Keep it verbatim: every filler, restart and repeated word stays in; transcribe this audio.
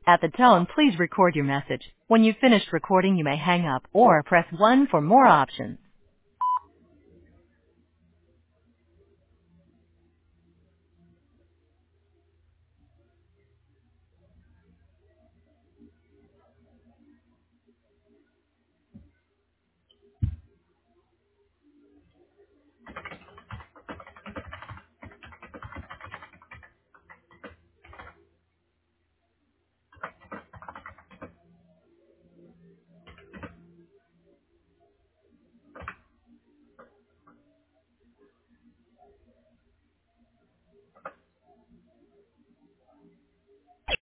At the tone, please record your message. When you've finished recording, you may hang up or press one for more options.